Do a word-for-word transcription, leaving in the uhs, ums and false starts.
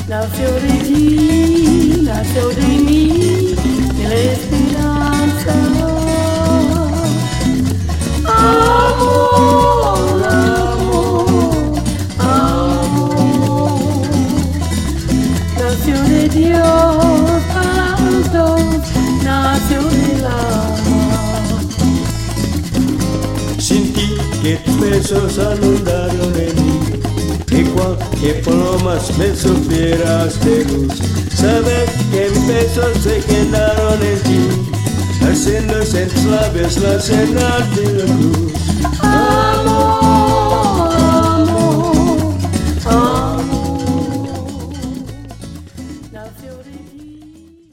nació de ti, nació de mí, de la esperanza. Amor, amor, amor, nació de Dios para los dos, nació del amor. Sentí que tus besos inundaron en mí, igual que palomas me supieras de luz. Saber que mis besos se quedaron en ti, haciendo en tus labios la señal de la cruz. Amor.